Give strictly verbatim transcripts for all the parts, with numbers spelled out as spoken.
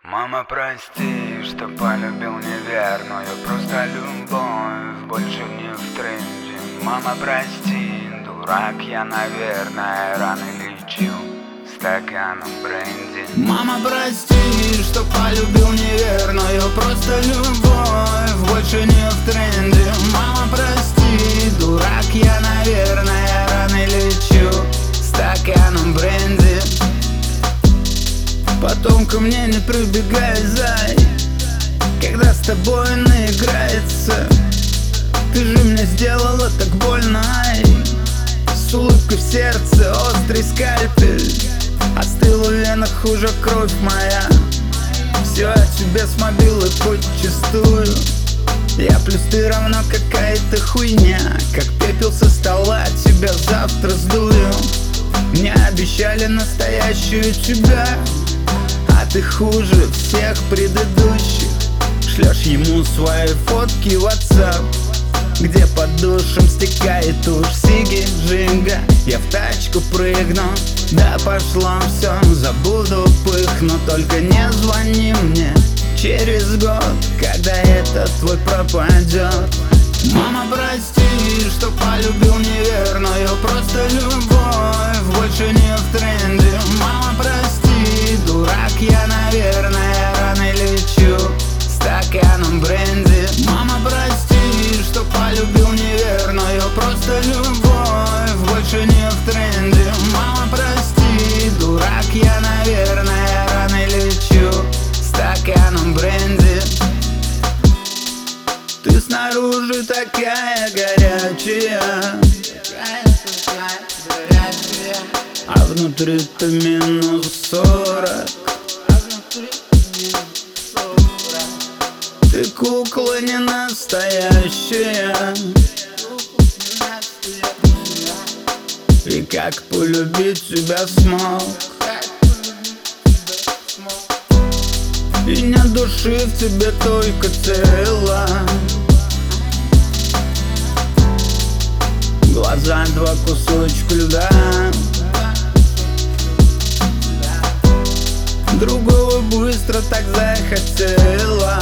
Мама, прости, что полюбил неверную, просто любовь больше не в тренде. Мама, прости, дурак я, наверное, рано лечу стаканом бренди. Мама, прости, что полюбил неверную, просто любовь больше не в тренде. Мама, прости, дурак я, наверное, рано лечу стаканом бренди. Потом ко мне не прибегай, зай, когда с тобой наиграется. Ты же мне сделала так больно, ай. С улыбкой в сердце острый скальпель, остыл в венах уже кровь моя. Все о тебе с мобилы подчистую. Я плюс ты равно какая-то хуйня, как пепел со стола тебя завтра сдую. Мне обещали настоящую тебя, а ты хуже всех предыдущих. Шлешь ему свои фотки в WhatsApp, где под душем стекает уж сиги, жинга. Я в тачку прыгну, да пошло все, забуду пыхну. Только не звони мне через год, когда этот твой пропадет. Мама, прости, что полюбил неверную, просто любовь больше не в тренде. Мама, прости, дурак я, наверное, рано лечу стаканом бренди. Мама, прости, что полюбил неверную, просто любовь больше не в тренде. Мама, прости, дурак я, наверное, рано лечу стаканом бренди. Ты снаружи такая горячая, а внутри ты минус сорок. Ты кукла не настоящая, и как полюбить тебя смог? И нет души в тебе, только тело. Глаза два кусочка льда, другого быстро так захотела.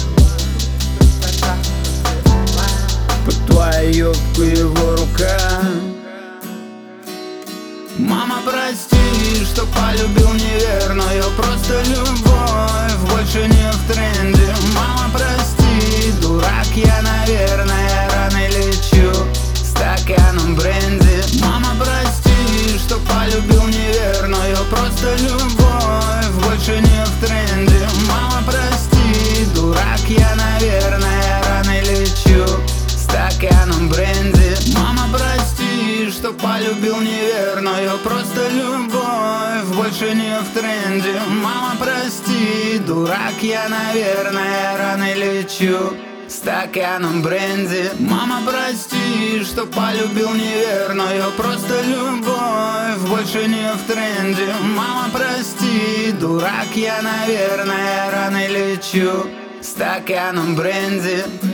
Под твою юбку его рука. Мама, прости, что полюбил неверную, просто любовь больше не в тренде. Мама, прости, дурак я, наверное, рано лечу стаканом бренди. Мама, прости, что полюбил неверную, просто любовь больше не в тренде. Мама, прости, дурак я, наверное, рано лечу стаканом бренди. Мама, прости, что полюбил неверную, просто любовь больше не в тренде. Мама, прости, дурак я, наверное, рано лечу стаканом бренди. Мама, прости, что полюбил неверную, просто любовь больше не в тренде. Мама, прости, дурак я, наверное, рано лечу стаканом бренди.